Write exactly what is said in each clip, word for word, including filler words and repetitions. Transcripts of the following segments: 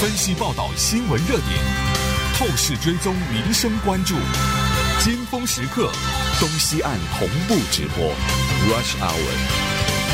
分析报道新闻热点，透视追踪民生关注，尖峰时刻，东西岸同步直播 Rush Hour。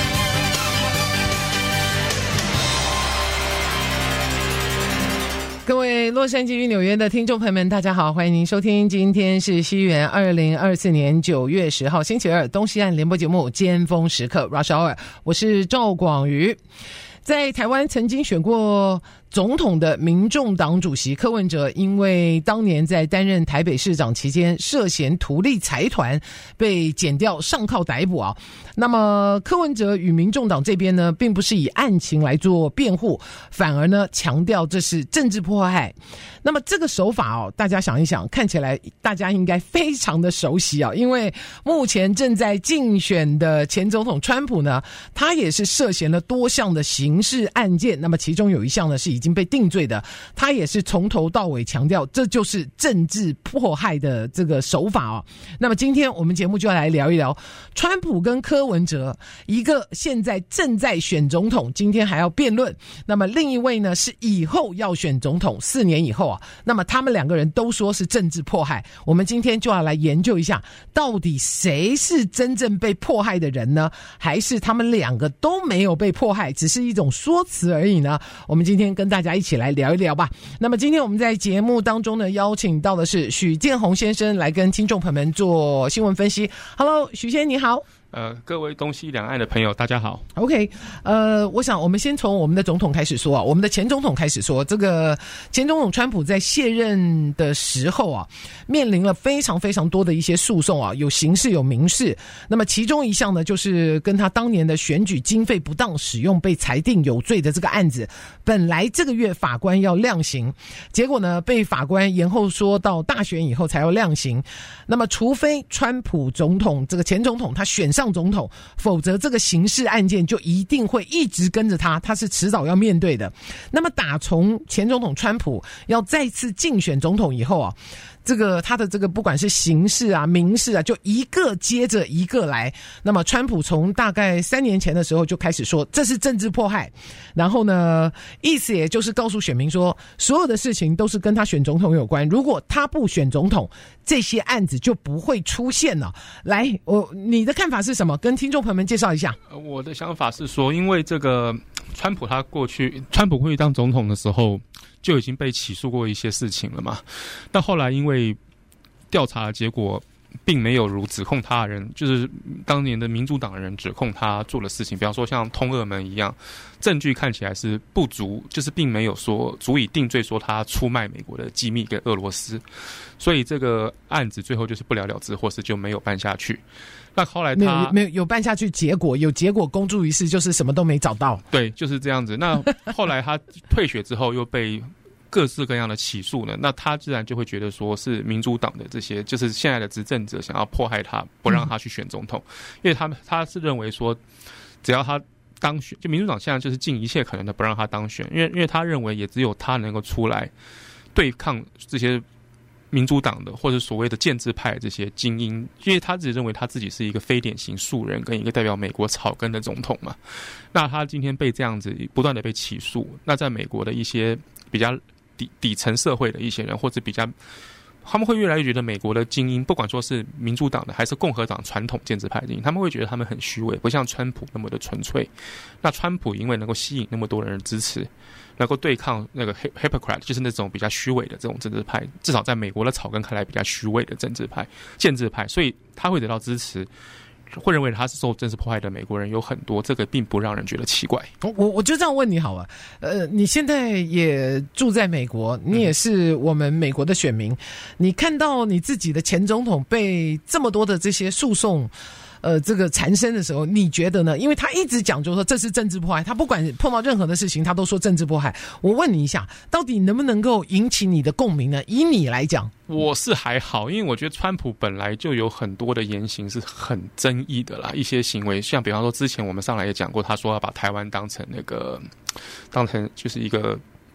各位洛杉矶与纽约的听众朋友们，大家好，欢迎您收听，今天是西元二零二四年九月十号星期二，东西岸联播节目尖峰时刻 Rush Hour， 我是赵广瑜。在台湾曾经选过总统的民众党主席柯文哲，因为当年在担任台北市长期间涉嫌图利财团，被检调上铐逮捕啊。那么柯文哲与民众党这边呢，并不是以案情来做辩护，反而呢强调这是政治迫害。那么这个手法哦，大家想一想，看起来大家应该非常的熟悉啊，因为目前正在竞选的前总统川普呢，他也是涉嫌了多项的刑事案件，那么其中有一项呢是已经被定罪的，他也是从头到尾强调这就是政治迫害的这个手法哦。那么今天我们节目就要来聊一聊川普跟柯文哲，一个现在正在选总统，今天还要辩论，那么另一位呢是以后要选总统，四年以后啊，那么他们两个人都说是政治迫害。我们今天就要来研究一下，到底谁是真正被迫害的人呢？还是他们两个都没有被迫害，只是一种说辞而已呢？我们今天跟大家一起来聊一聊吧。那么今天我们在节目当中呢，邀请到的是许建宏先生来跟听众朋友们做新闻分析。Hello， 许先生你好。 呃，各位东西两岸的朋友，大家好。 OK， 呃，我想我们先从我们的总统开始说啊，我们的前总统开始说，这个前总统川普在卸任的时候啊，面临了非常非常多的一些诉讼啊，有刑事有民事。那么其中一项呢，就是跟他当年的选举经费不当使用被裁定有罪的这个案子，本来这个月法官要量刑，结果呢被法官延后说到大选以后才要量刑。那么除非川普总统这个前总统他选上总统，否则这个刑事案件就一定会一直跟着他，他是迟早要面对的。那么打从前总统川普要再次竞选总统以后啊，这个他的这个不管是刑事啊民事啊，就一个接着一个来。那么川普从大概三年前的时候就开始说这是政治迫害，然后呢意思也就是告诉选民说，所有的事情都是跟他选总统有关，如果他不选总统，这些案子就不会出现了。来，我你的看法是什么？跟听众朋友们介绍一下。 我的想法是说，因为这个川普他过去川普过去当总统的时候就已经被起诉过一些事情了嘛，但后来因为调查的结果并没有如指控他人，就是当年的民主党人指控他做的事情，比方说像通俄门一样，证据看起来是不足，就是并没有说足以定罪说他出卖美国的机密给俄罗斯，所以这个案子最后就是不了了之，或是就没有办下去。那后来他没有没有有办下去，结果有结果公诸于世，就是什么都没找到。 对，就是这样子。那后来他退选之后又被各式各样的起诉呢，那他自然就会觉得说是民主党的这些就是现在的执政者想要迫害他，不让他去选总统，嗯、因为他们他是认为说只要他当选，就民主党现在就是尽一切可能的不让他当选，因为因为他认为也只有他能够出来对抗这些民主党的或者所谓的建制派这些精英，因为他自己认为他自己是一个非典型素人跟一个代表美国草根的总统嘛。那他今天被这样子不断的被起诉，那在美国的一些比较底底层社会的一些人，或者比较他们会越来越觉得美国的精英，不管说是民主党的还是共和党传统建制派的精英，他们会觉得他们很虚伪，不像川普那么的纯粹。那川普因为能够吸引那么多人的支持，能够对抗那个 hypocrite， 就是那种比较虚伪的这种政治派，至少在美国的草根看来比较虚伪的政治派建制派，所以他会得到支持，会认为他是受政治迫害的美国人有很多，这个并不让人觉得奇怪。 我我就这样问你好了，呃，你现在也住在美国，你也是我们美国的选民，嗯、你看到你自己的前总统被这么多的这些诉讼。呃，这个缠身的时候，你觉得呢？因为他一直讲，就说这是政治迫害，他不管碰到任何的事情，他都说政治迫害。我问你一下，到底能不能够引起你的共鸣呢？以你来讲， 我是还好，因为我觉得川普本来就有很多的言行是很争议的啦，一些行为，像比方说之前我们上来也讲过，他说要把台湾当成那个，当成就是一个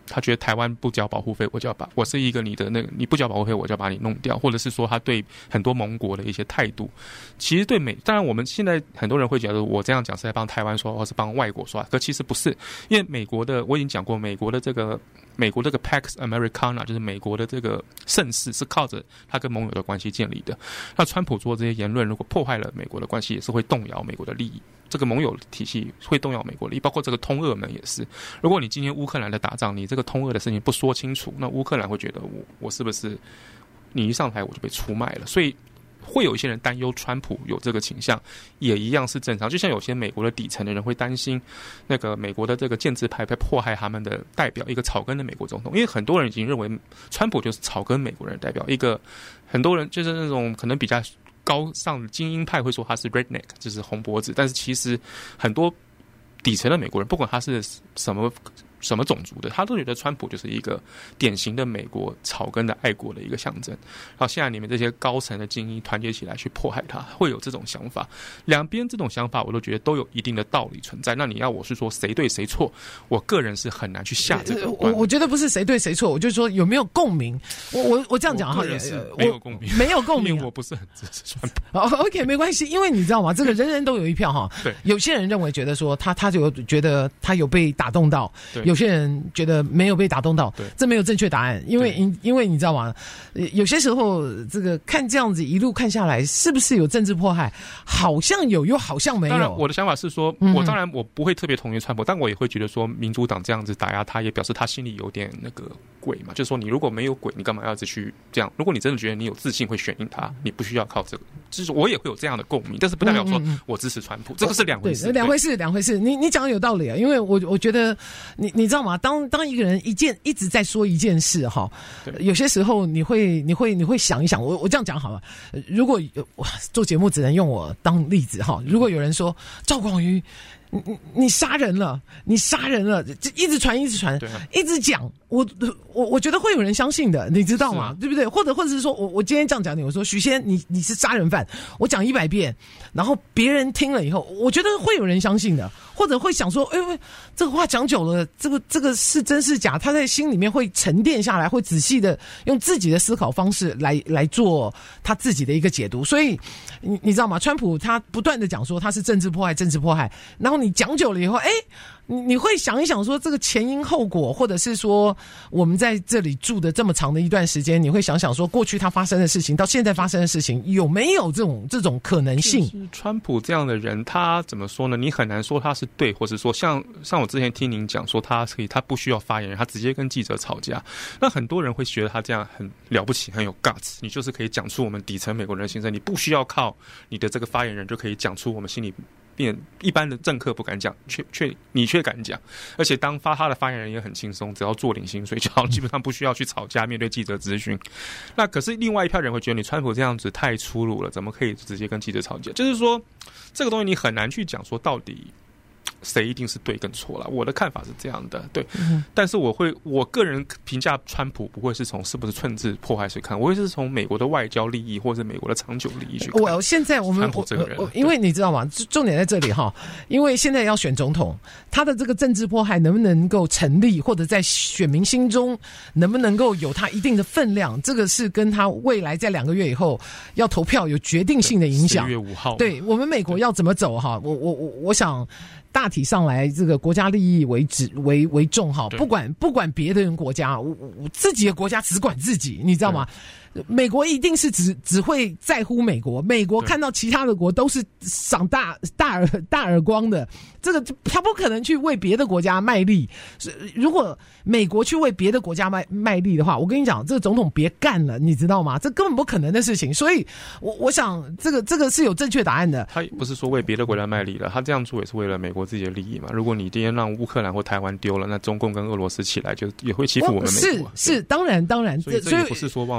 他觉得台湾不交保护费，我就要把我是一个你的那个你不交保护费，我就要把你弄掉，或者是说他对很多盟国的一些态度，其实对美，当然我们现在很多人会觉得我这样讲是在帮台湾说话，或是帮外国说话，可其实不是，因为美国的我已经讲过，美国的这个美国这个 Pax Americana 就是美国的这个盛世是靠着他跟盟友的关系建立的。那川普做这些言论，如果破坏了美国的关系，也是会动摇美国的利益。这个盟友体系会动摇美国利益，包括这个通俄门也是。如果你今天乌克兰的打仗，你这个通俄的事情不说清楚，那乌克兰会觉得我我是不是你一上台我就被出卖了？所以会有一些人担忧川普有这个倾向，也一样是正常。就像有些美国的底层的人会担心，那个美国的这个建制派会迫害他们的代表，一个草根的美国总统。因为很多人已经认为川普就是草根美国人的代表，一个很多人就是那种可能比较高尚的精英派会说他是 redneck， 就是红脖子，但是其实很多底层的美国人，不管他是什么什么种族的，他都觉得川普就是一个典型的美国草根的爱国的一个象征。然后现在你们这些高层的精英团结起来去迫害他，会有这种想法。两边这种想法我都觉得都有一定的道理存在。那你要我是说谁对谁错，我个人是很难去下这个我我觉得不是谁对谁错，我就说有没有共鸣。我我我这样讲哈， 没有共鸣， 没有共鸣， 因为我不是很支持川普。 哦 ，OK， 没关系，因为你知道吗？这个人人都有一票哈。对，有些人认为觉得说他他就觉得他有被打动到，有些人觉得没有被打动到，这没有正确答案，因为因为你知道吗？有些时候这个看这样子一路看下来，是不是有政治迫害？好像有，又好像没有。 当然，我的想法是说，我当然我不会特别同意川普，但我也会觉得说，民主党这样子打压他，也表示他心里有点那个鬼嘛。就是说，你如果没有鬼，你干嘛要一直去这样？如果你真的觉得你有自信会选赢他，你不需要靠这个。就是我也会有这样的共鸣，但是不代表说我支持川普，这个是两回事。 两回事，两回事。你你讲的有道理啊，因为我我觉得你你知道吗？当当一个人一件一直在说一件事哈，有些时候你会你会你会想一想，我我这样讲好了，如果做节目只能用我当例子哈，如果有人说赵广瑜，你你你杀人了，你杀人了，就一直传一直传，一直讲，我我我觉得会有人相信的，你知道吗？啊、对不对？或者或者是说我我今天这样讲你，我说许仙你你是杀人犯，我讲一百遍，然后别人听了以后，我觉得会有人相信的，或者会想说，哎、欸，这个话讲久了，这个这个是真是假？他在心里面会沉淀下来，会仔细的用自己的思考方式来来做他自己的一个解读。所以你你知道吗？川普他不断的讲说他是政治迫害，政治迫害，然后你讲久了以后，哎、欸。你你会想一想说这个前因后果，或者是说我们在这里住的这么长的一段时间，你会想想说过去他发生的事情到现在发生的事情有没有这种这种可能性？ 就是川普这样的人，他怎么说呢？你很难说他是对，或者说像像我之前听您讲说他可以，他不需要发言人，他直接跟记者吵架。那很多人会觉得他这样很了不起，很有 guts， 你就是可以讲出我们底层美国人的心声，你不需要靠你的这个发言人就可以讲出我们心里。变一般的政客不敢讲，却却你却敢讲，而且当发他的发言人也很轻松，只要做领薪水就好，基本上不需要去吵架，面对记者咨询。那可是另外一票人会觉得你川普这样子太粗鲁了，怎么可以直接跟记者吵架？就是说这个东西你很难去讲说到底谁一定是对跟错了。我的看法是这样的，对，嗯、但是我会我个人评价川普不会是从是不是政治迫害去看，我会是从美国的外交利益或者美国的长久利益去看。 我现在我们川普这个人，因为你知道吗？重点在这里哈，因为现在要选总统，他的这个政治迫害能不能够成立，或者在选民心中能不能够有他一定的分量，这个是跟他未来在两个月以后要投票有决定性的影响。 十月五号， 对我们美国要怎么走哈？我我我我想。大体上来，这个国家利益为主为为重哈，不管不管别的人国家，我我自己的国家只管自己，你知道吗？美国一定是只只会在乎美国，美国看到其他的国都是赏大大耳大耳光的，这个他不可能去为别的国家卖力。如果美国去为别的国家卖卖力的话，我跟你讲，这个总统别干了，你知道吗？这根本不可能的事情。所以我我想这个这个是有正确答案的。 他不是说为别的国家卖力了，他这样做也是为了美国自己的利益嘛。如果你今天让乌克兰或台湾丢了，那中共跟俄罗斯起来就也会欺负我们美国。 是是，当然当然， 所以这也不是说帮帮国家。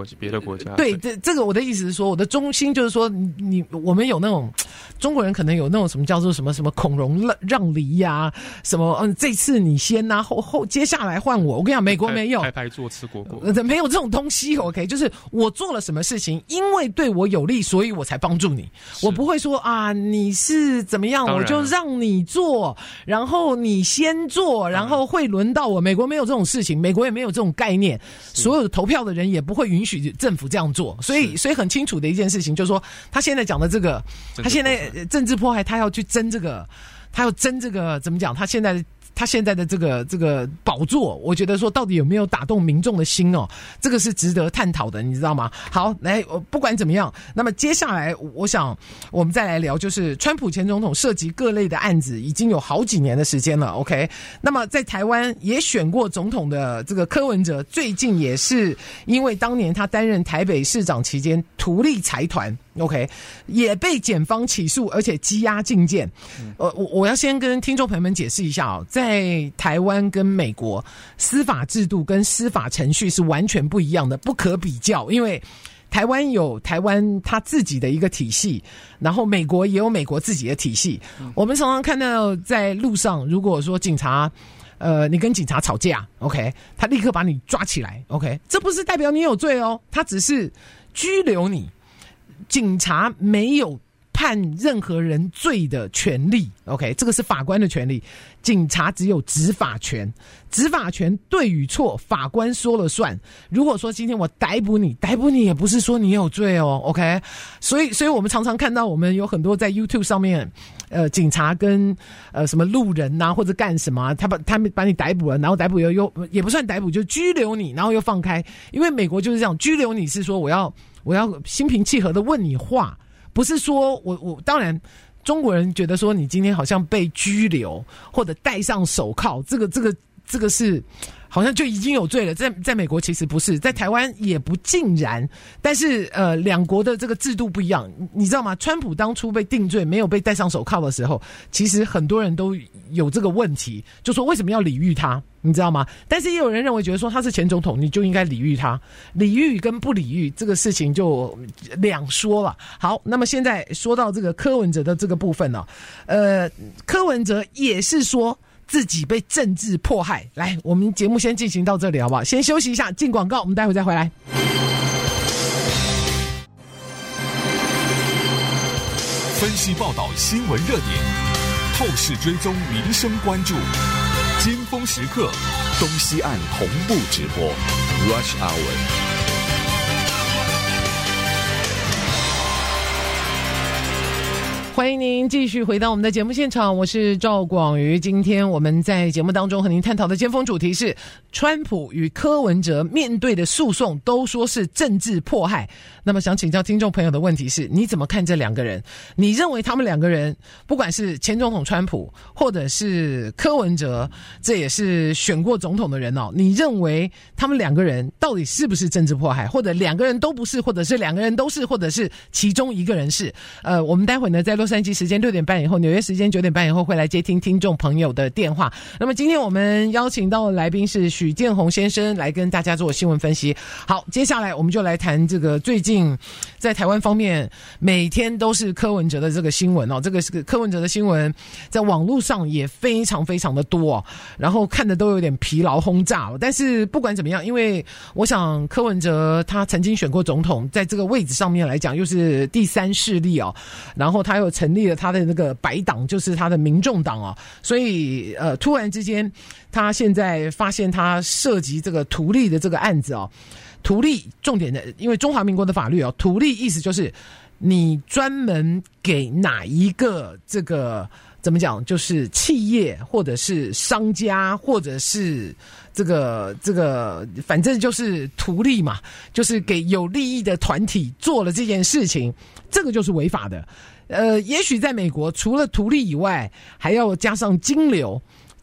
别的国家。 对，这这个我的意思是说，我的中心就是说，你你我们有那种中国人可能有那种什么叫做什么什么孔融让让梨呀、啊，什么嗯这次你先呐、啊，后后接下来换我。我跟你讲，美国没有拍拍坐吃果果， 没有这种东西。OK， 就是我做了什么事情，因为对我有利，所以我才帮助你。我不会说啊，你是怎么样，我就让你做，然后你先做，然后会轮到我。美国没有这种事情，美国也没有这种概念，所有的投票的人也不会允许政府这样做。所以，所以很清楚的一件事情就是说，他现在讲的这个，他现在政治迫害，他要去争这个，他要争这个，怎么讲？他现在。他现在的这个这个宝座，我觉得说到底有没有打动民众的心哦，这个是值得探讨的，你知道吗？好，来，不管怎么样，那么接下来我想我们再来聊，就是川普前总统涉及各类的案子已经有好几年的时间了 ，OK？ 那么在台湾也选过总统的这个柯文哲，最近也是因为当年他担任台北市长期间图利财团。OK， 也被检方起诉，而且羁押禁见。呃，我我要先跟听众朋友们解释一下哦，在台湾跟美国司法制度跟司法程序是完全不一样的，不可比较。因为台湾有台湾他自己的一个体系，然后美国也有美国自己的体系。我们常常看到在路上，如果说警察。呃，你跟警察吵架 ，OK， 他立刻把你抓起来 ，OK， 这不是代表你有罪哦，他只是拘留你。警察没有判任何人罪的权利 ，OK， 这个是法官的权利。警察只有执法权，执法权对与错，法官说了算。如果说今天我逮捕你，逮捕你也不是说你有罪哦 ，OK。所以，所以我们常常看到，我们有很多在 YouTube 上面，呃，警察跟呃什么路人呐、啊，或者干什么、啊，他把他们把你逮捕了，然后逮捕又又也不算逮捕，就拘留你，然后又放开。因为美国就是这样，拘留你是说我要我要心平气和的问你话，不是说我我当然。中国人觉得说你今天好像被拘留或者戴上手铐，这个这个这个是好像就已经有罪了。在在美国其实不是，在台湾也不尽然，但是呃两国的这个制度不一样，你知道吗？川普当初被定罪没有被戴上手铐的时候，其实很多人都有这个问题，就说为什么要礼遇他？你知道吗？但是也有人认为觉得说他是前总统，你就应该礼遇他。礼遇跟不礼遇这个事情就两说了。好，那么现在说到这个柯文哲的这个部分呢、哦，呃，柯文哲也是说自己被政治迫害。来，我们节目先进行到这里好不好？先休息一下，进广告，我们待会再回来。 分析报道新闻热点，透视追踪民生关注。尖峰时刻，东西岸同步直播 Rush Hour。 欢迎您继续回到我们的节目现场，我是赵广瑜。今天我们在节目当中和您探讨的尖峰主题是川普与柯文哲面对的诉讼都说是政治迫害。那么想请教听众朋友的问题是，你怎么看这两个人？你认为他们两个人不管是前总统川普或者是柯文哲，这也是选过总统的人哦，你认为他们两个人到底是不是政治迫害，或者两个人都不是，或者是两个人都是，或者是其中一个人是？呃，我们待会呢在洛杉矶时间六点半以后，纽约时间九点半以后会来接听听众朋友的电话。那么今天我们邀请到的来宾是许建宏先生，来跟大家做新闻分析。好，接下来我们就来谈这个最近在台湾方面每天都是柯文哲的这个新闻哦，这个是柯文哲的新闻在网络上也非常非常的多哦，然后看的都有点疲劳轰炸哦。但是不管怎么样，因为我想柯文哲他曾经选过总统，在这个位置上面来讲又是第三势力哦，然后他又成立了他的那个白党，就是他的民众党哦，所以呃，突然之间，他现在发现他涉及这个图利的这个案子哦，图利重点的，因为中华民国的法律哦，图利意思就是你专门给哪一个这个怎么讲，就是企业或者是商家或者是这个这个，反正就是图利嘛，就是给有利益的团体做了这件事情，这个就是违法的。呃，也许在美国，除了图利以外，还要加上金流。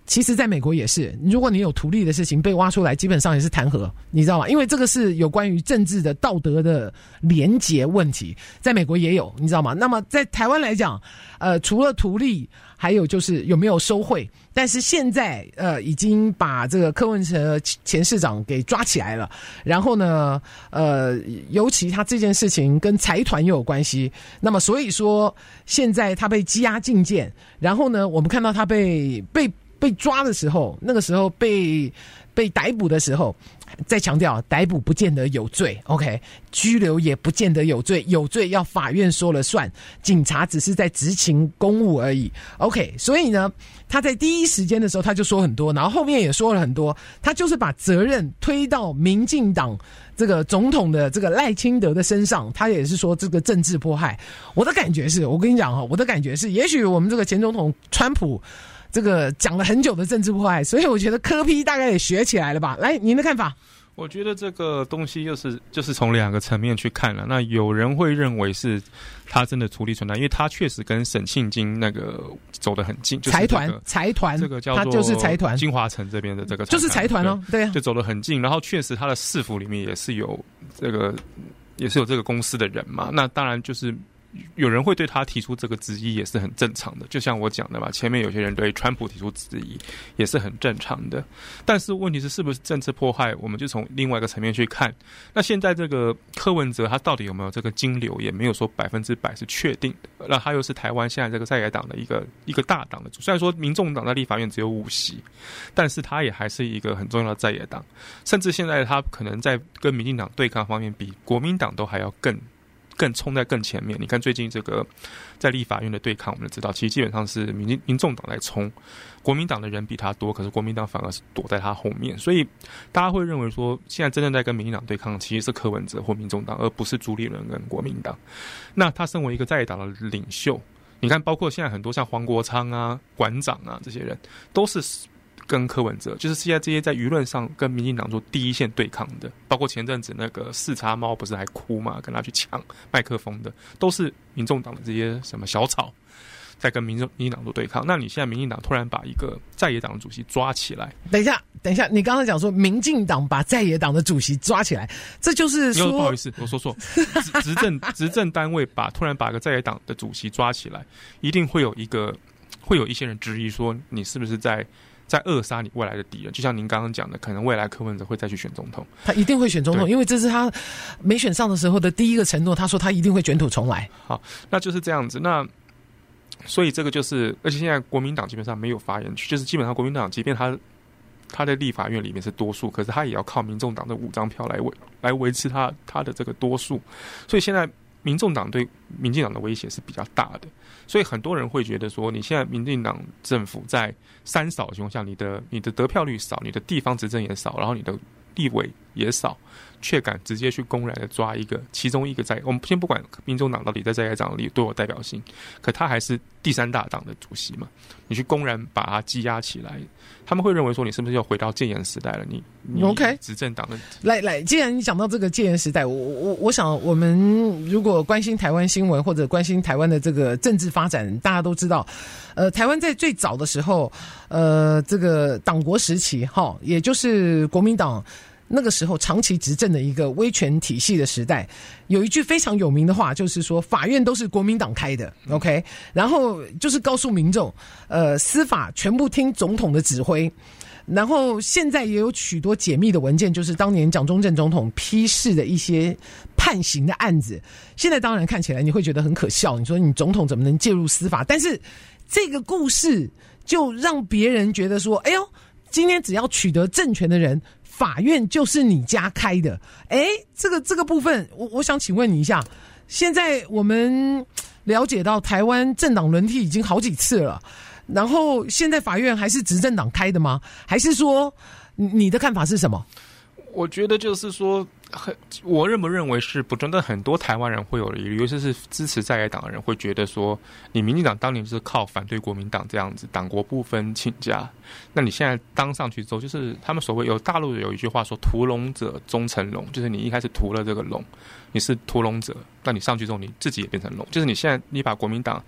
其实在美国也是，如果你有图利的事情被挖出来，基本上也是弹劾，你知道吗？因为这个是有关于政治的道德的连结问题，在美国也有，你知道吗？那么在台湾来讲，呃，除了图利，还有就是有没有收贿，但是现在呃已经把这个柯文哲前市长给抓起来了，然后呢，呃，尤其他这件事情跟财团又有关系，那么所以说现在他被羁押禁见，然后呢，我们看到他被被。被抓的时候，那个时候被被逮捕的时候，再强调，逮捕不见得有罪 ，OK， 拘留也不见得有罪，有罪要法院说了算，警察只是在执行公务而已 ，OK， 所以呢，他在第一时间的时候他就说很多，然后后面也说了很多，他就是把责任推到民进党这个总统的这个赖清德的身上，他也是说这个政治迫害。我的感觉是，我跟你讲哈，我的感觉是，也许我们这个前总统川普。这个讲了很久的政治迫害，所以我觉得柯 P 大概也学起来了吧？来，您的看法？ 我觉得这个东西就是就是从两个层面去看了。那有人会认为是他真的图利存在，因为他确实跟沈庆金那个走得很近，就是这个、 财团财团这个叫做他就是财团金华城这边的这个就是财团哦，对啊， 就走得很近。然后确实他的市府里面也是有这个也是有这个公司的人嘛。那当然就是。有人会对他提出这个质疑也是很正常的，就像我讲的嘛，前面有些人对川普提出质疑也是很正常的。但是问题是是不是政治迫害，我们就从另外一个层面去看。那现在这个柯文哲他到底有没有这个金流，也没有说百分之百是确定的。那他又是台湾现在这个在野党的一个一个大党的主，虽然说民众党在立法院只有五席，但是他也还是一个很重要的在野党，甚至现在他可能在跟民进党对抗方面比国民党都还要更更冲在更前面。你看最近这个在立法院的对抗，我们就知道其实基本上是民民众党来冲，国民党的人比他多，可是国民党反而是躲在他后面，所以大家会认为说现在真正在跟民进党对抗其实是柯文哲或民众党，而不是朱立伦跟国民党。那他身为一个在野党的领袖，你看包括现在很多像黄国昌啊、馆长啊这些人都是跟柯文哲，就是现在这些在舆论上跟民进党做第一线对抗的，包括前阵子那个四叉猫不是还哭嘛，跟他去抢麦克风的，都是民众党的这些什么小草在跟民众民进党做对抗。那你现在民进党突然把一个在野党的主席抓起来， 等一下，等一下，你刚才讲说民进党把在野党的主席抓起来，这就是说， 不好意思，我说错，执政执政单位把突然把一个在野党的主席抓起来，一定会有一个会有一些人质疑说你是不是在。在扼杀你未来的敌人，就像您刚刚讲的，可能未来柯文哲会再去选总统， 他一定会选总统，因为这是他没选上的时候的第一个承诺，他说他一定会卷土重来。 好，那就是这样子。那所以这个就是，而且现在国民党基本上没有发言权，就是基本上国民党即便他他在立法院里面是多数，可是他也要靠民众党的五张票来维来维持他他的这个多数，所以现在。民众党对民进党的威胁是比较大的，所以很多人会觉得说，你现在民进党政府在三少的情况下，你的你的得票率少，你的地方执政也少，然后你的立委也少，却敢直接去公然的抓一个其中一个在我们先不管民众党到底在在野党里多有代表性，可他还是第三大党的主席嘛，你去公然把他羁押起来，他们会认为说你是不是要回到戒严时代了？你你 OK 执政党的来来，既然你讲到这个戒严时代，我我我想我们如果关心台湾新闻或者关心台湾的这个政治发展，大家都知道，呃，台湾在最早的时候，呃，这个党国时期哈，也就是国民党。那个时候长期执政的一个威权体系的时代，有一句非常有名的话，就是说法院都是国民党开的 ，OK， 然后就是告诉民众，呃，司法全部听总统的指挥。然后现在也有许多解密的文件，就是当年蒋中正总统批示的一些判刑的案子。现在当然看起来你会觉得很可笑，你说你总统怎么能介入司法？但是这个故事就让别人觉得说，哎呦，今天只要取得政权的人。法院就是你家开的，哎，这个这个部分，我我想请问你一下，现在我们了解到台湾政党轮替已经好几次了，然后现在法院还是执政党开的吗？还是说你的看法是什么？ 我觉得就是说，很我认不认为是不真的，很多台湾人会有的疑虑，尤其是支持在野党的人会觉得说，你民进党当年就是靠反对国民党这样子，党国不分亲家，那你现在当上去之后，就是他们所谓有大陆有一句话说，屠龙者终成龙，就是你一开始屠了这个龙，你是屠龙者，那你上去之后你自己也变成龙，就是你现在你把国民党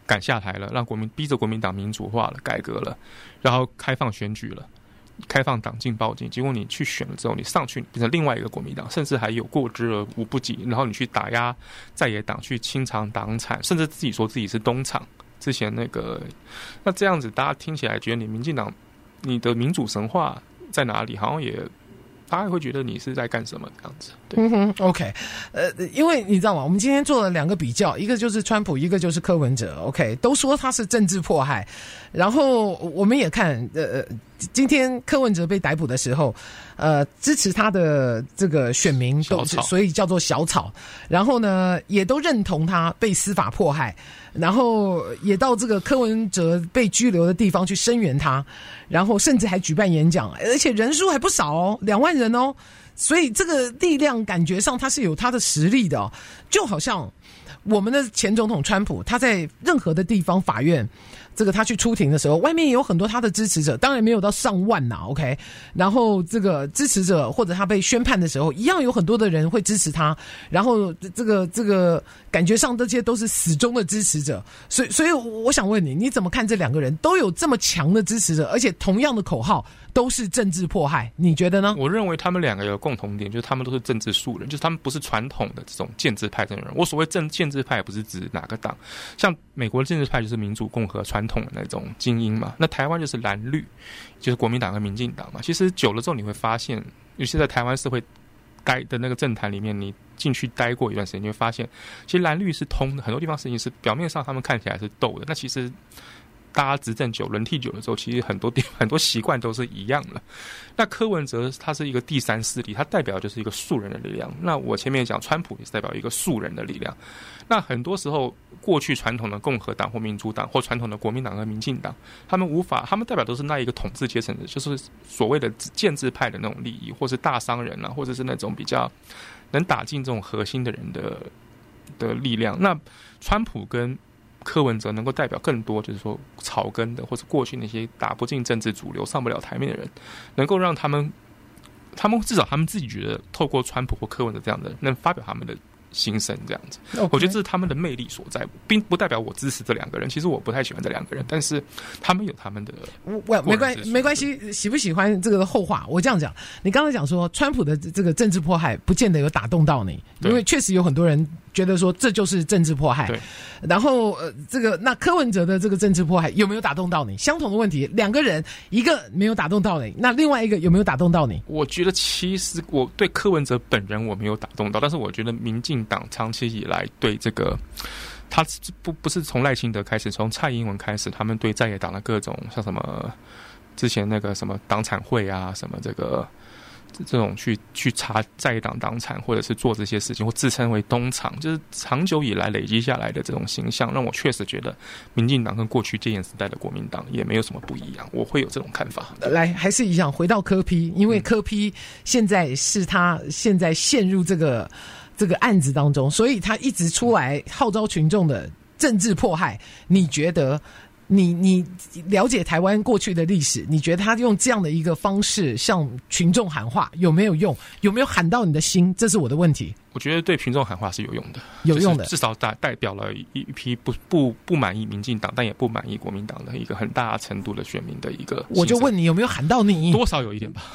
赶下台了，让国民逼着国民党民主化了、改革了，然后开放选举了。开放党禁报禁，结果你去选了之后，你上去变成另外一个国民党，甚至还有过之而无不及。然后你去打压在野党，去清偿党产，甚至自己说自己是东厂。之前那个，那这样子大家听起来觉得你民进党，你的民主神话在哪里？好像也。大家会觉得你是在干什么这样子？对， 嗯哼 ，OK， 呃，因为你知道吗？我们今天做了两个比较，一个就是川普，一个就是柯文哲 ，OK， 都说他是政治迫害。然后我们也看，呃，今天柯文哲被逮捕的时候，呃，支持他的这个选民都是，所以叫做小草。然后呢，也都认同他被司法迫害。然后也到这个柯文哲被拘留的地方去声援他，然后甚至还举办演讲，而且人数还不少哦，两万人哦，所以这个力量感觉上他是有他的实力的哦，就好像我们的前总统川普，他在任何的地方法院。这个他去出庭的时候，外面也有很多他的支持者，当然没有到上万呐 ，OK。然后这个支持者或者他被宣判的时候，一样有很多的人会支持他。然后这个这个感觉上这些都是死忠的支持者，所以所以我想问你，你怎么看这两个人都有这么强的支持者，而且同样的口号都是政治迫害，你觉得呢？ 我认为他们两个有共同点，就是他们都是政治素人，就是他们不是传统的这种建制派的人。我所谓政建制派，不是指哪个党，像美国的建制派就是民主、共和、传统的那种精英嘛，那台湾就是蓝绿，就是国民党和民进党嘛。其实久了之后，你会发现，尤其在台湾社会待的那个政坛里面，你进去待过一段时间，你会发现，其实蓝绿是通的，很多地方事情是表面上他们看起来是斗的，那其实。大家执政久、轮替久了之后，其实很多地很多习惯都是一样的。那柯文哲他是一个第三势力，他代表就是一个素人的力量。那我前面讲川普也是代表一个素人的力量。那很多时候，过去传统的共和党或民主党或传统的国民党和民进党，他们无法，他们代表都是那一个统治阶层的，就是所谓的建制派的那种利益，或是大商人啊，或者是那种比较能打进这种核心的人的的力量。那川普跟柯文哲能够代表更多，就是说草根的，或者过去那些打不进政治主流、上不了台面的人，能够让他们，他们至少他们自己觉得，透过川普或柯文哲这样的人，能发表他们的心声，这样子。Okay. 我觉得这是他们的魅力所在，并不代表我支持这两个人。其实我不太喜欢这两个人，但是他们有他们的。 我没关没关系，喜不喜欢这个后话，我这样讲。你刚才讲说，川普的这个政治迫害，不见得有打动到你，因为确实有很多人。觉得说这就是政治迫害， 对。 然后呃，这个那柯文哲的这个政治迫害有没有打动到你？相同的问题，两个人一个没有打动到你，那另外一个有没有打动到你？ 我觉得其实我对柯文哲本人我没有打动到，但是我觉得民进党长期以来对这个，他不不是从赖清德开始，从蔡英文开始，他们对在野党的各种像什么之前那个什么党产会啊，什么这个。这种去去查在野党党产，或者是做这些事情，或自称为东厂，就是长久以来累积下来的这种形象，让我确实觉得民进党跟过去戒严时代的国民党也没有什么不一样，我会有这种看法。 来，还是一样回到柯 P， 因为柯 P 现在是他现在陷入这个这个案子当中，所以他一直出来号召群众的政治迫害。你觉得？你你了解台湾过去的历史，你觉得他用这样的一个方式向群众喊话有没有用？有没有喊到你的心？这是我的问题。 我觉得对群众喊话是有用的， 有用的， 至少代代表了一批不不不满意民进党，但也不满意国民党的一个很大程度的选民的一个。 我就问你有没有喊到你？ 多少有一点吧。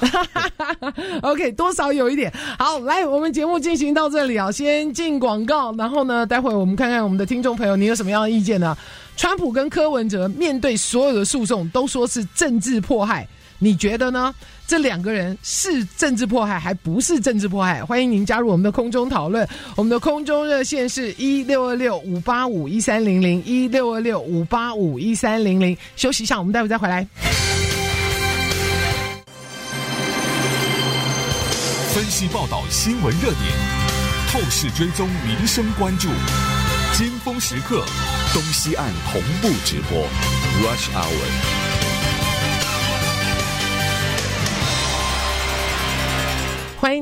OK， 多少有一点。好，来，我们节目进行到这里啊，先进广告，然后呢，待会我们看看我们的听众朋友，你有什么样的意见呢？川普跟柯文哲面对所有的诉讼都说是政治迫害，你觉得呢？这两个人是政治迫害还不是政治迫害？欢迎您加入我们的空中讨论，我们的空中热线是一六二六五八五一三零零一六二六五八五一三零零。休息一下，我们待会再回来。 分析报道新闻热点，透视追踪民生关注。尖峰时刻，东西岸同步直播 Rush Hour。 欢迎您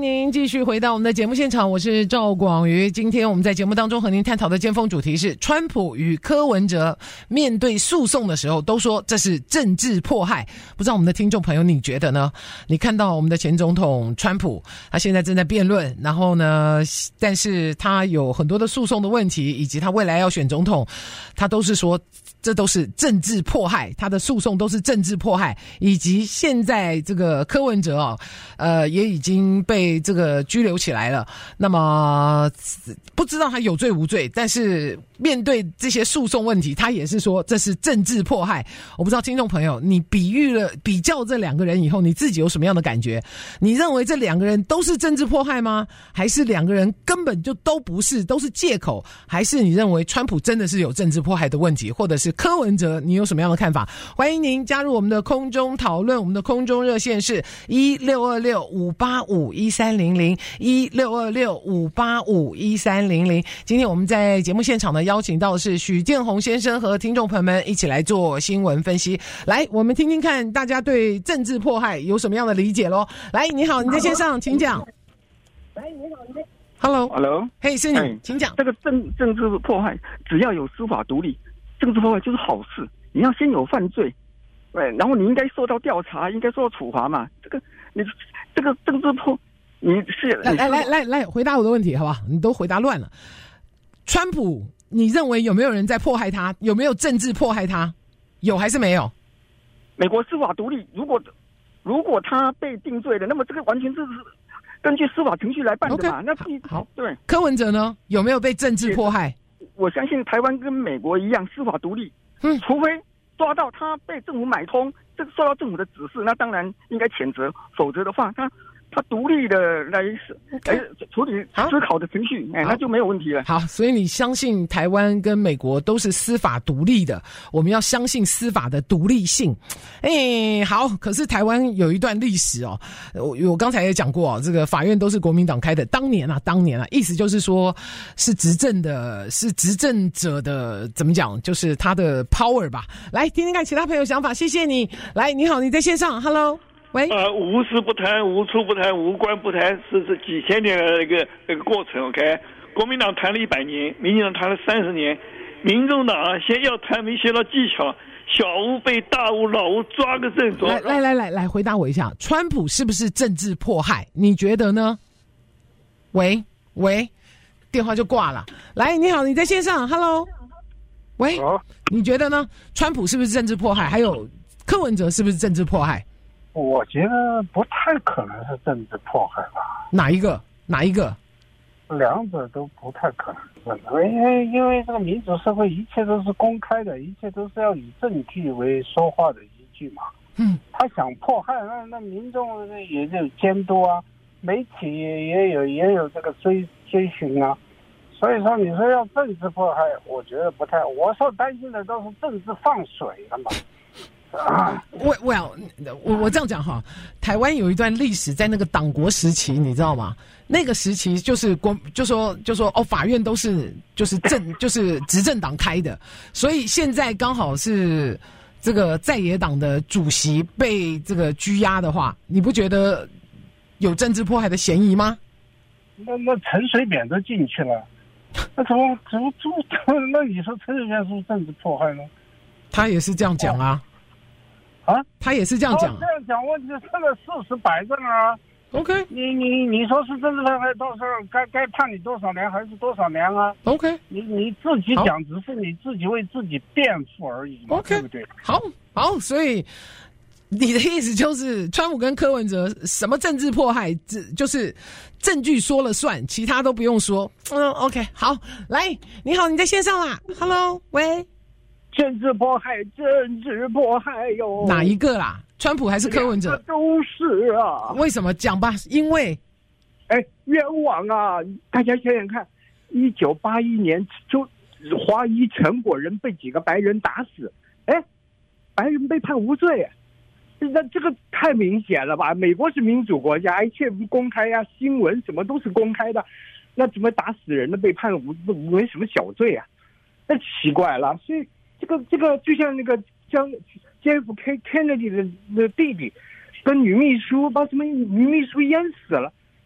您继续回到我们的节目现场，我是赵广瑜。今天我们在节目当中和您探讨的尖峰主题是川普与柯文哲面对诉讼的时候都说这是政治迫害，不知道我们的听众朋友你觉得呢？你看到我们的前总统川普他现在正在辩论，然后呢但是他有很多的诉讼的问题，以及他未来要选总统，他都是说这都是政治迫害，他的诉讼都是政治迫害，以及现在这个柯文哲哦，呃，也已经被这个拘留起来了。那么不知道他有罪无罪，但是面对这些诉讼问题，他也是说这是政治迫害。我不知道听众朋友，你比喻了比较这两个人以后，你自己有什么样的感觉？你认为这两个人都是政治迫害吗？还是两个人根本就都不是，都是借口？还是你认为川普真的是有政治迫害的问题，或者是柯文哲，你有什么样的看法？欢迎您加入我们的空中讨论，我们的空中热线是一六二六五八五一三零零一六二六五八五一三零零。今天我们在节目现场呢，邀请到的是许建宏先生和听众朋友们一起来做新闻分析。来，我们听听看大家对政治迫害有什么样的理解咯。来，你好，你在线上，请讲。 来，你好，你在 Hello，Hello， 嘿，是你， 哎、 请讲。 这个政政治迫害，只要有司法独立，政治迫害就是好事。你要先有犯罪，对，然后你应该受到调查，应该受到处罚嘛。这个你这个政治迫，你是来来来来来回答我的问题好不好？你都回答乱了。川普，你认为有没有人在迫害他？有没有政治迫害他？有还是没有？ 美国司法独立，如果如果他被定罪了，那么这个完全就是根据司法程序来办的嘛。Okay, 那好， 对。 柯文哲呢？有没有被政治迫害？ 我相信台湾跟美国一样，司法独立。嗯，除非抓到他被政府买通，这个受到政府的指示，那当然应该谴责，否则的话，他他独立的来来处理思考的程序，哎，那就没有问题了。 好，所以你相信台湾跟美国都是司法独立的，我们要相信司法的独立性。哎，好，可是台湾有一段历史哦，我我刚才也讲过哦，这个法院都是国民党开的，当年啊，当年啊，意思就是说是执政的，是执政者的怎么讲，就是他的 power 吧。来听听看其他朋友想法，谢谢你。来，你好，你在线上 ，Hello。喂， 呃，无事不谈，无处不谈，无关不谈，是是几千年的一个一个过程。OK， 国民党谈了一百年，民进党谈了三十年，民众党啊，先要谈没学到技巧，小巫被大巫，老巫抓个正着。 来来来来来，回答我一下，川普是不是政治迫害？你觉得呢？喂喂，电话就挂了。来，你好，你在线上 ，Hello， 喂， 哦、 你觉得呢？川普是不是政治迫害？还有柯文哲是不是政治迫害？ 我觉得不太可能是政治迫害吧。 哪一个？哪一个？ 两者都不太可能。因为因为这个民主社会，一切都是公开的，一切都是要以证据为说话的依据嘛。 嗯， 他想迫害，那那民众也有监督啊，媒体也也有也有这个追追寻啊。所以说，你说要政治迫害，我觉得不太。我所担心的都是政治放水了嘛。 啊，我我我我这样讲哈，台湾有一段历史，在那个党国时期，你知道吗？那个时期就是国就说就说哦，法院都是就是政就是执政党开的，所以现在刚好是这个在野党的主席被这个拘押的话，你不觉得有政治迫害的嫌疑吗？ 那那陈水扁都进去了，那怎么怎么怎么那你说陈水扁是不是政治迫害呢？ 他也是这样讲啊。 啊， 他也是这样讲、啊。 这样讲，问题现在事实摆正啊。 OK， 你你你说是政治迫害多少？该该判你多少年还是多少年啊 ？OK， 你你自己讲，只是你自己为自己辩护而已嘛 ，OK， 对不对？ 好，好，所以你的意思就是，川普跟柯文哲什么政治迫害，只就是证据说了算，其他都不用说。嗯 ，OK， 好，来，你好，你在线上啦 ，Hello， 喂。 政治迫害，政治迫害哟！ 哪一个啦？川普还是柯文哲？ 都是啊。 为什么讲吧？因为， 哎，冤枉啊！大家想想看，一九八一年就华裔陈果仁被几个白人打死，哎，白人被判无罪，那这个太明显了吧？美国是民主国家，一切公开呀、啊，新闻什么都是公开的，那怎么打死人的被判无没什么小罪啊？那奇怪了，所以。这个这个就像那个将 J F K Kennedy 的的弟弟跟女秘书把什么女秘书淹死了，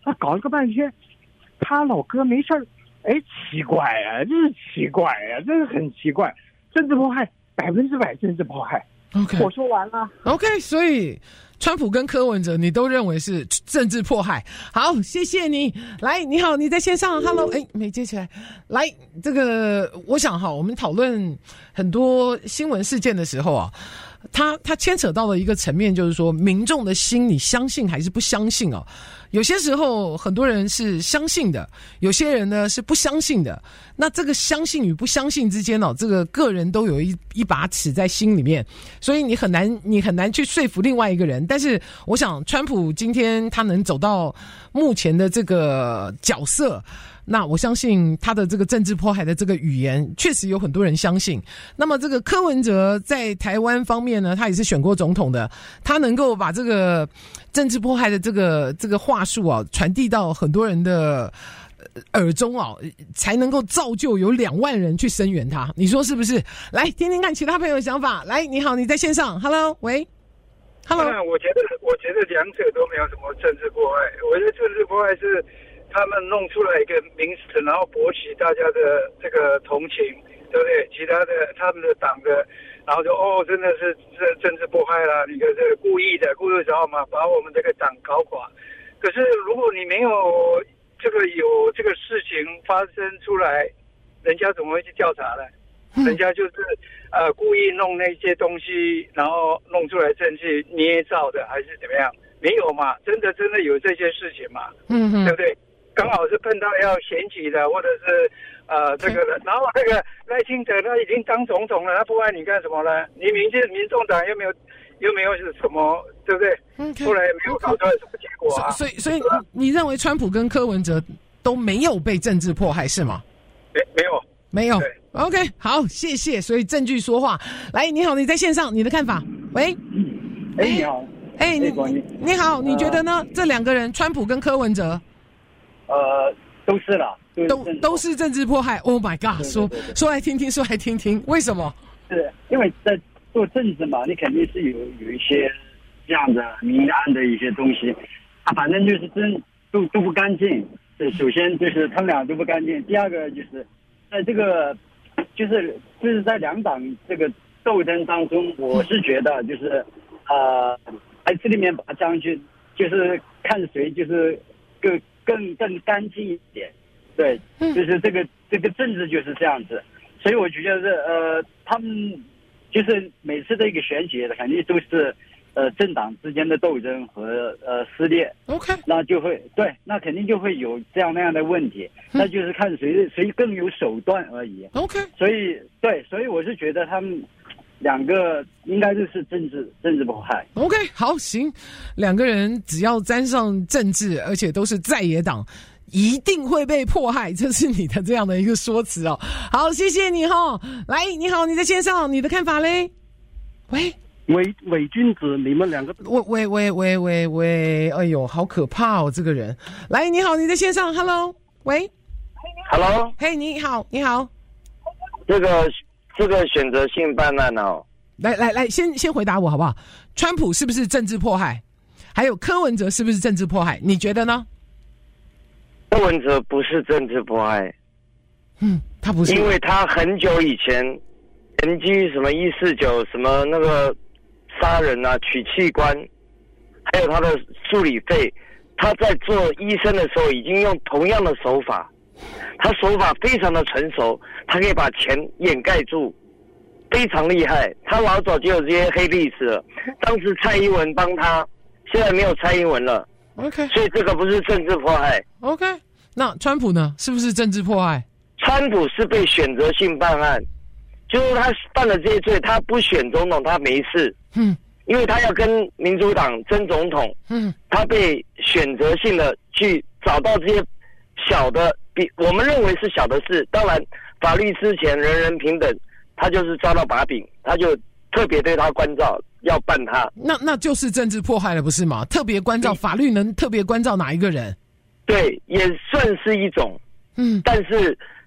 啊，搞了个半天，他老哥没事儿，哎，奇怪啊，真是奇怪啊，真是很奇怪，政治迫害，百分之百政治迫害。 OK， 我说完了。 OK， 所以川普跟柯文哲，你都认为是政治迫害。好，谢谢你。来，你好，你在线上 ，Hello， 哎，没接起来。来，这个我想哈，我们讨论很多新闻事件的时候啊，它它牵扯到的一个层面，就是说民众的心，你相信还是不相信哦？有些时候很多人是相信的，有些人呢是不相信的。那这个相信与不相信之间哦，这个个人都有一一把尺在心里面，所以你很难你很难去说服另外一个人。但是我想，川普今天他能走到目前的这个角色，那我相信他的这个政治迫害的这个语言，确实有很多人相信。那么这个柯文哲在台湾方面呢，他也是选过总统的，他能够把这个政治迫害的这个这个话术啊传递到很多人的耳中啊，才能够造就有两万人去声援他，你说是不是？来听听看其他朋友的想法。来，你好，你在线上 ，Hello， 喂 ，Hello， 我觉得我觉得两者都没有什么政治迫害，我觉得政治迫害是他们弄出来一个名词，然后博取大家的这个同情，对不对？其他的他们的党的，然后就哦，真的是这政治迫害啦，你个这个故意的，故意知道吗？把我们这个党搞垮。可是如果你没有这个有这个事情发生出来，人家怎么会去调查呢？人家就是呃故意弄那些东西，然后弄出来证据捏造的，还是怎么样？没有嘛，真的真的有这些事情嘛？嗯嗯，对不对？刚好是碰到要选举的，或者是呃这个的，然后那个赖清德他已经当总统了，他不爱你干什么呢？你民进民众党又没有又没有是什么，对不对？ Okay, 后来没有搞出来什么结果啊？ 所以所以所以你认为川普跟柯文哲都没有被政治迫害是吗？ 没没有没有。OK， 好，谢谢。所以证据说话。来，你好，你在线上，你的看法？喂， 哎，你好。 哎，你你好，你觉得呢？这两个人，川普跟柯文哲， 呃，都是啦， 都都是政治迫害。Oh my god！ 说说来听听，说来听听，为什么？ 是因为在做政治嘛，你肯定是有有一些这样的明暗的一些东西，啊，反正就是真都都不干净。首先就是他们俩都不干净，第二个就是在这个就是就是在两党这个斗争当中，我是觉得就是呃。在这里面把将军，就是看谁就是更更更干净一点，对，就是这个这个政治就是这样子，所以我觉得呃，他们就是每次的一个选举，肯定都是呃政党之间的斗争和呃撕裂 ，OK， 那就会对，那肯定就会有这样那样的问题，那就是看谁谁更有手段而已 ，OK， 所以对，所以我是觉得他们。两个应该就是政治政治迫害。 OK， 好，行，两个人只要沾上政治，而且都是在野党，一定会被迫害，这是你的这样的一个说辞哦。好，谢谢你哈。来，你好，你在线上，你的看法嘞？喂， 伪伪君子，你们两个， 喂喂喂喂喂喂，哎呦，好可怕哦，这个人。来，你好，你在线上 ，Hello， 喂 ，Hello， 嘿，你好，你好， 这个。这个选择性办案哦， 来来来，先先回答我好不好？川普是不是政治迫害？还有柯文哲是不是政治迫害？你觉得呢？ 柯文哲不是政治迫害， 嗯，他不是， 因为他很久以前人机什么一四九什么那个杀人啊、取器官，还有他的助理费，他在做医生的时候已经用同样的手法。他手法非常的成熟，他可以把钱掩盖住，非常厉害。他老早就有这些黑历史了。当时蔡英文帮他，现在没有蔡英文了。 OK， 所以这个不是政治迫害。 OK， 那川普呢？是不是政治迫害？ 川普是被选择性办案，就是他犯了这些罪，他不选总统他没事。嗯，因为他要跟民主党争总统。嗯，他被选择性的去找到这些小的。比我们认为是小的事，当然法律之前人人平等，他就是抓到把柄，他就特别对他关照，要办他。 那那就是政治迫害了，不是吗？特别关照，法律能特别关照哪一个人？ 对，也算是一种。嗯，但是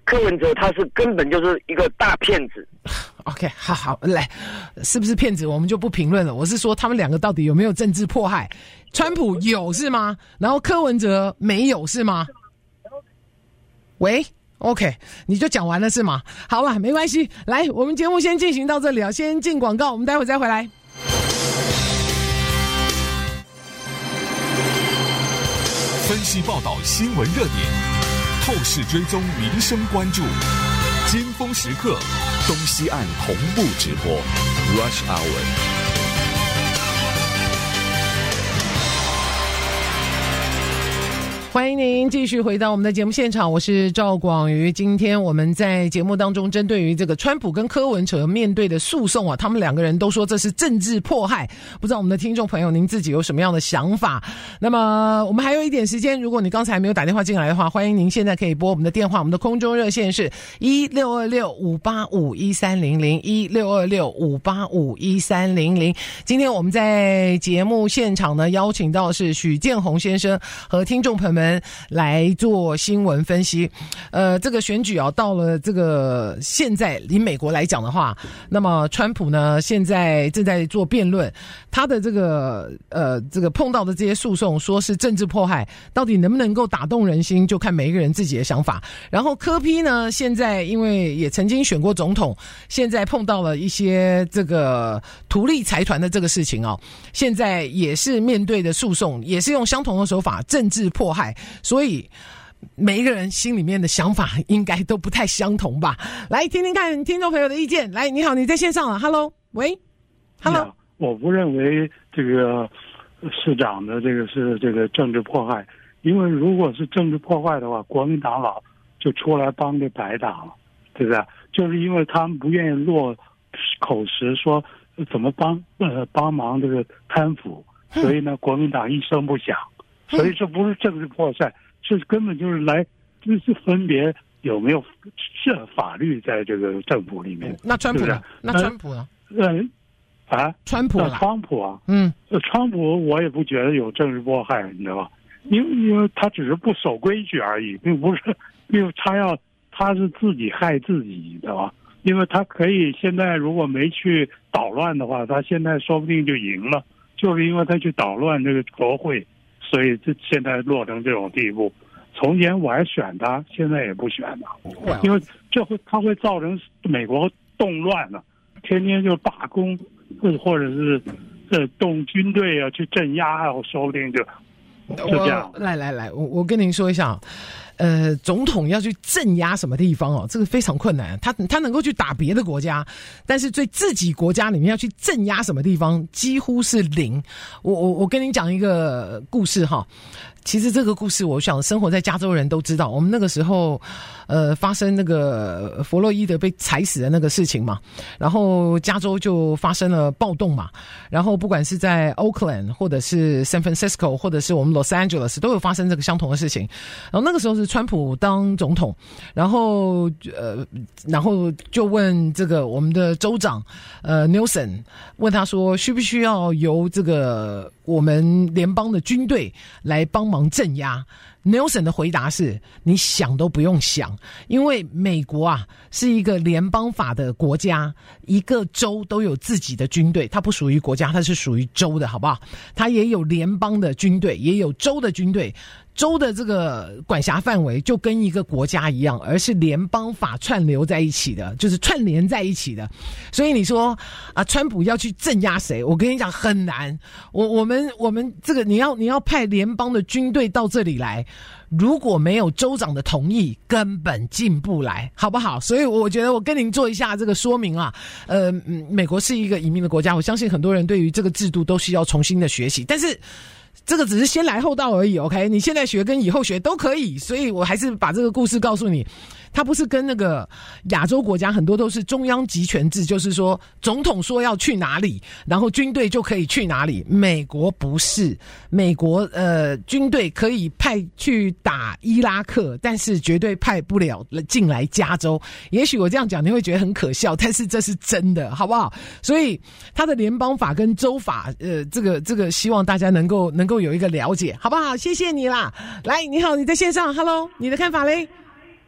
柯文哲他是根本就是一个大骗子。 OK， 好好来，是不是骗子我们就不评论了。我是说他们两个到底有没有政治迫害？川普有是吗？然后柯文哲没有是吗？喂 ，OK， 你就讲完了是吗？好了，没关系。来，我们节目先进行到这里啊，先进广告，我们待会再回来。 分析报道新闻热点，透视追踪民生关注，尖峰时刻，东西岸同步直播 Rush Hour。 欢迎您继续回到我们的节目现场，我是赵广瑜。今天我们在节目当中针对于这个川普跟柯文哲面对的诉讼啊，他们两个人都说这是政治迫害，不知道我们的听众朋友您自己有什么样的想法？那么我们还有一点时间，如果你刚才没有打电话进来的话，欢迎您现在可以拨我们的电话，我们的空中热线是一六二六五八五一三零零一六二六五八五一三零零。今天我们在节目现场呢，邀请到是许建宏先生和听众朋友们来做新闻分析。呃，这个选举啊，到了这个现在以美国来讲的话，那么川普呢现在正在做辩论，他的这个呃这个碰到的这些诉讼说是政治迫害，到底能不能够打动人心，就看每一个人自己的想法。然后柯 P 呢，现在因为也曾经选过总统，现在碰到了一些这个图利财团的这个事情哦，现在也是面对的诉讼，也是用相同的手法，政治迫害。所以每一个人心里面的想法应该都不太相同吧。来听听看听众朋友的意见。来，你好，你在线上了。 Hello， 喂 Hello， 我不认为这个市长的这个是这个政治迫害，因为如果是政治迫害的话，国民党老就出来帮这白党了，对不对？就是因为他们不愿意落口实说怎么帮呃帮忙这个贪腐，所以呢国民党一声不响。所以这不是政治迫害，这根本就是来就是分别有没有这法律在这个政府里面。 那川普呢？那川普呢？ 嗯啊， 川普啦， 川普啊， 嗯， 川普我也不觉得有政治迫害，你知道吧？因为因为他只是不守规矩而已，并不是，因为他要他是自己害自己，你知道吧？因为他可以现在如果没去捣乱的话，他现在说不定就赢了，就是因为他去捣乱这个国会。所以这现在落成这种地步，从前我还选他，现在也不选他，因为这会他会造成美国动乱了，天天就罢工，或者是呃动军队啊去镇压啊，说不定就就这样。 来来来，我我跟您说一下。呃，总统要去镇压什么地方哦，这个非常困难。他他能够去打别的国家，但是对自己国家里面要去镇压什么地方，几乎是零。我我我跟你讲一个故事哈。其实这个故事，我想生活在加州人都知道。我们那个时候，呃，发生那个弗洛伊德被踩死的那个事情嘛，然后加州就发生了暴动嘛，然后不管是在 Oakland 或者是 San Francisco 或者是我们 Los Angeles 都有发生这个相同的事情。然后那个时候是川普当总统，然后呃，然后就问这个我们的州长呃 Newsom 问他说，需不需要由这个我们联邦的军队来帮忙镇压。Nelson 的回答是，你想都不用想，因为美国啊是一个联邦法的国家，一个州都有自己的军队，它不属于国家，它是属于州的，好不好？它也有联邦的军队，也有州的军队。州的这个管辖范围就跟一个国家一样，而是联邦法串流在一起的，就是串联在一起的。所以你说啊，川普要去镇压谁？我跟你讲很难。我我们我们这个你要你要派联邦的军队到这里来，如果没有州长的同意，根本进不来，好不好？所以我觉得我跟您做一下这个说明啊。呃，美国是一个移民的国家，我相信很多人对于这个制度都需要重新的学习，但是这个只是先来后到而已 ，OK？ 你现在学跟以后学都可以，所以我还是把这个故事告诉你。它不是跟那个亚洲国家很多都是中央集权制，就是说总统说要去哪里，然后军队就可以去哪里。美国不是，美国呃军队可以派去打伊拉克，但是绝对派不了进来加州。也许我这样讲你会觉得很可笑，但是这是真的，好不好？所以它的联邦法跟州法，呃，这个这个希望大家能够能够有一个了解，好不好？谢谢你啦。来，你好，你在线上 ，Hello， 你的看法嘞？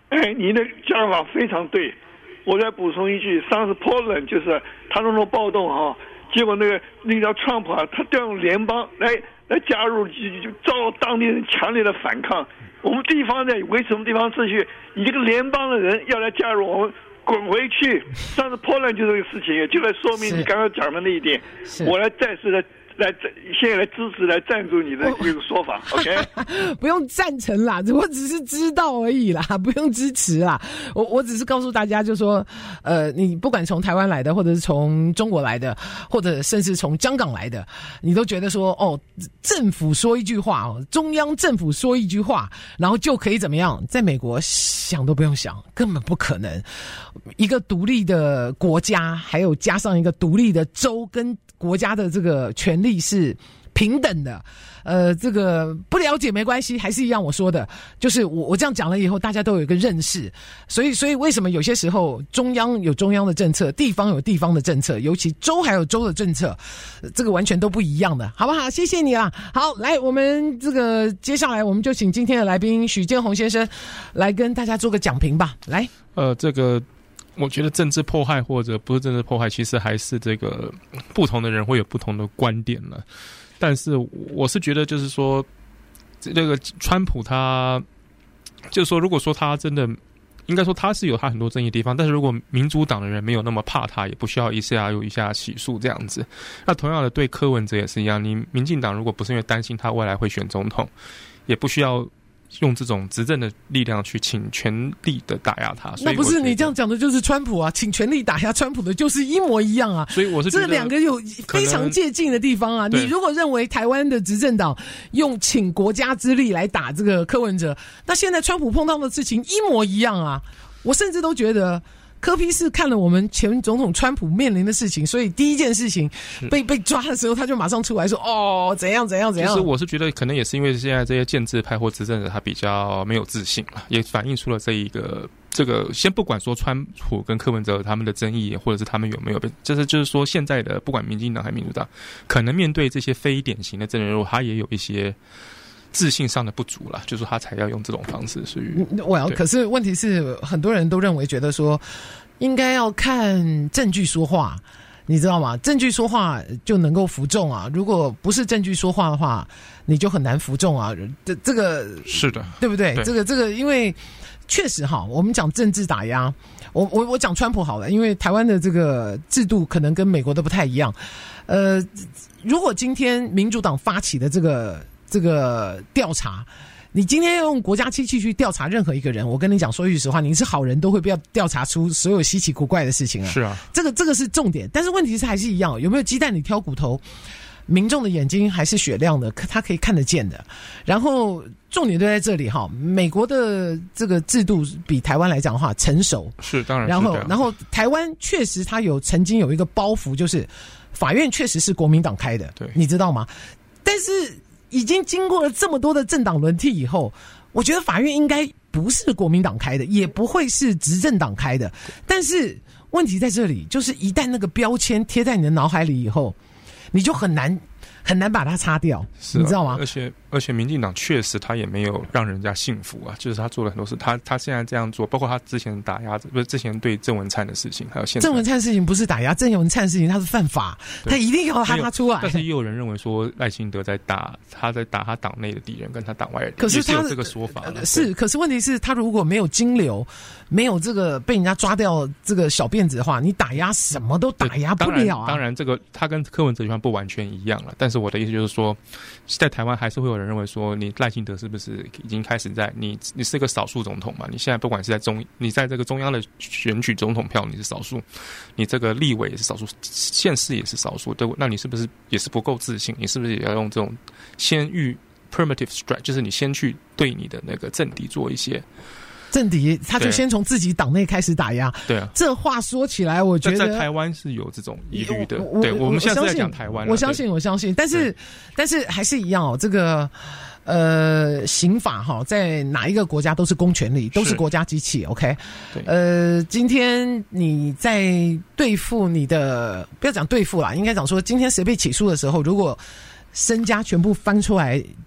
哎，你的讲法非常对。我再补充一句，上次 Poland 就是他那种暴动啊，结果那个那个 Trump 啊，他调用联邦来来加入，就就遭到当地人强烈的反抗。我们地方在维持我们地方秩序，你这个联邦的人要来加入，我们滚回去。上次 Poland 就这个事情，就来说明你刚刚讲的那一点。我来再次的。来，现在来支持、来赞助你的这个说法 ，OK？ 不用赞成啦，我只是知道而已啦，不用支持啦。我我只是告诉大家，就说，呃，你不管从台湾来的，或者是从中国来的，或者甚至从香港来的，你都觉得说，哦，政府说一句话，哦，中央政府说一句话，然后就可以怎么样？在美国想都不用想，根本不可能。一个独立的国家，还有加上一个独立的州跟国家的这个权利是平等的，呃，这个不了解没关系，还是一样我说的，就是我我这样讲了以后，大家都有一个认识，所以所以为什么有些时候中央有中央的政策，地方有地方的政策，尤其州还有州的政策，这个完全都不一样的，好不好？谢谢你啦。好，来，我们这个接下来我们就请今天的来宾许建宏先生来跟大家做个讲评吧。来， 呃，这个。我觉得政治迫害或者不是政治迫害，其实还是这个不同的人会有不同的观点了。但是我是觉得，就是说，这个川普他，就是说，如果说他真的，应该说他是有他很多争议的地方，但是如果民主党的人没有那么怕他，也不需要一下又一下起诉这样子。那同样的，对柯文哲也是一样，你民进党如果不是因为担心他未来会选总统，也不需要用这种执政的力量去请全力的打压他。 那不是你这样讲的就是川普啊，请全力打压川普的就是一模一样啊。 所以我是觉得这两个有非常接近的地方啊。你如果认为台湾的执政党用请国家之力来打这个柯文哲，那现在川普碰到的事情一模一样啊。我甚至都觉得柯 P 是看了我们前总统川普面临的事情，所以第一件事情被被抓的时候，他就马上出来说：“哦，怎样怎样怎样。” 其实我是觉得，可能也是因为现在这些建制派或执政者他比较没有自信了，也反映出了这一个这个。先不管说川普跟柯文哲他们的争议，或者是他们有没有被，就是就是说现在的不管民进党还是民主党，可能面对这些非典型的政治人物，他也有一些自信上的不足啦，就是他才要用这种方式。所以， 我要可是问题是，很多人都认为觉得说，应该要看证据说话，你知道吗？证据说话就能够服众啊，如果不是证据说话的话，你就很难服众啊。这这个是的， 对不对？ 对， 这个这个，因为确实哈，我们讲政治打压，我我我讲川普好了，因为台湾的这个制度可能跟美国的不太一样。呃，如果今天民主党发起的这个这个调查，你今天用国家机器去调查任何一个人，我跟你讲，说句实话，你是好人都会不要调查出所有稀奇古怪的事情啊。 是啊，这个这个是重点，但是问题是还是一样，有没有鸡蛋里挑骨头？民众的眼睛还是雪亮的，他可以看得见的。然后重点都在这里哈，美国的这个制度比台湾来讲的话成熟， 是当然是。 然后然后台湾确实它有曾经有一个包袱，就是法院确实是国民党开的， 对， 你知道吗？但是已经经过了这么多的政党轮替以后，我觉得法院应该不是国民党开的，也不会是执政党开的。但是问题在这里，就是一旦那个标签贴在你的脑海里以后，你就很难很难把它擦掉， 是啊， 你知道吗？ 而且而且民进党确实他也没有让人家信服啊，就是他做了很多事，他他现在这样做，包括他之前打压，不是之前对郑文灿的事情，还有现在郑文灿的事情不是打压，郑文灿的事情他是犯法，他一定要他他出来。 但是也有人认为说赖清德在打他在打他党内的敌人跟他党外的人， 可是他也是有这个说法的， 是，可是问题是他如果没有金流，没有这个被人家抓掉这个小辫子的话，你打压什么都打压不了啊。 当然，当然这个他跟柯文哲地方不完全一样了，但是我的意思就是说，在台湾还是会有人认为说，你赖清德是不是已经开始在你你是个少数总统嘛？你现在不管是在中你在这个中央的选举总统票你是少数，你这个立委也是少数，县市也是少数，对，那你是不是也是不够自信？你是不是也要用这种先预 permissive strike， 就是你先去对你的那个政敌做一些。 政敌他就先从自己党内开始打压， 对啊。 这话说起来，我觉得在台湾是有这种疑虑的。对，我们现在是在讲台湾， 我相信，我相信。但是，但是还是一样哦。这个呃，刑法哈，在哪一个国家都是公权力，都是国家机器。OK， 对。 呃，今天你在对付你的，不要讲对付啦，应该讲说，今天谁被起诉的时候，如果身家全部翻出来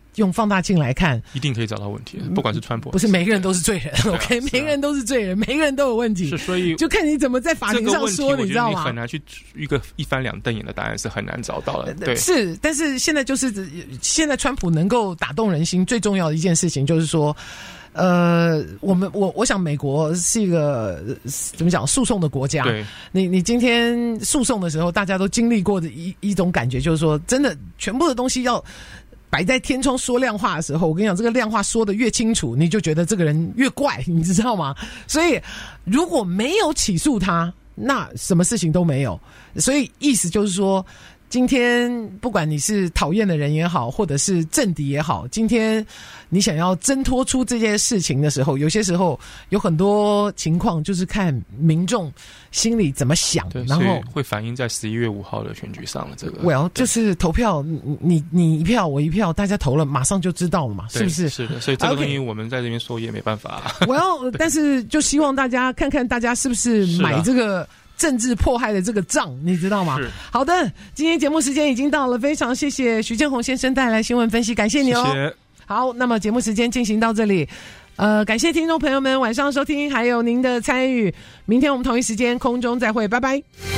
用放大镜来看， 一定可以找到问题，不管是川普， 不是每个人都是罪人 ，OK，、 啊、 每个人都是罪人，每个人都有问题， 是所以就看你怎么在法庭上说， 你知道吗？ 你很难去一个一翻两瞪眼的答案是很难找到的，对， 是，但是现在就是现在川普能够打动人心，最重要的一件事情就是说。呃，我们我我想美国是一个怎么讲诉讼的国家。 对， 你你今天诉讼的时候，大家都经历过的一一种感觉，就是说，真的全部的东西要摆在天窗说亮话的时候，我跟你讲，这个亮话说得越清楚，你就觉得这个人越怪，你知道吗？所以如果没有起诉他，那什么事情都没有。所以意思就是说。今天不管你是讨厌的人也好，或者是政敌也好，今天你想要挣脱出这件事情的时候，有些时候有很多情况就是看民众心里怎么想，然后会反映在十一月五号的选举上了。这个 ，well 就是投票，你你你一票我一票，大家投了，马上就知道了嘛，是不是？ 是的，所以这个东西我们在这边说也没办法。 我要，但是就希望大家看看大家是不是买这个。政治迫害的这个账，你知道吗？好的，今天节目时间已经到了，非常谢谢徐建宏先生带来新闻分析，感谢你哦。 谢谢。 好，那么节目时间进行到这里，呃，感谢听众朋友们晚上收听，还有您的参与。明天我们同一时间空中再会，拜拜。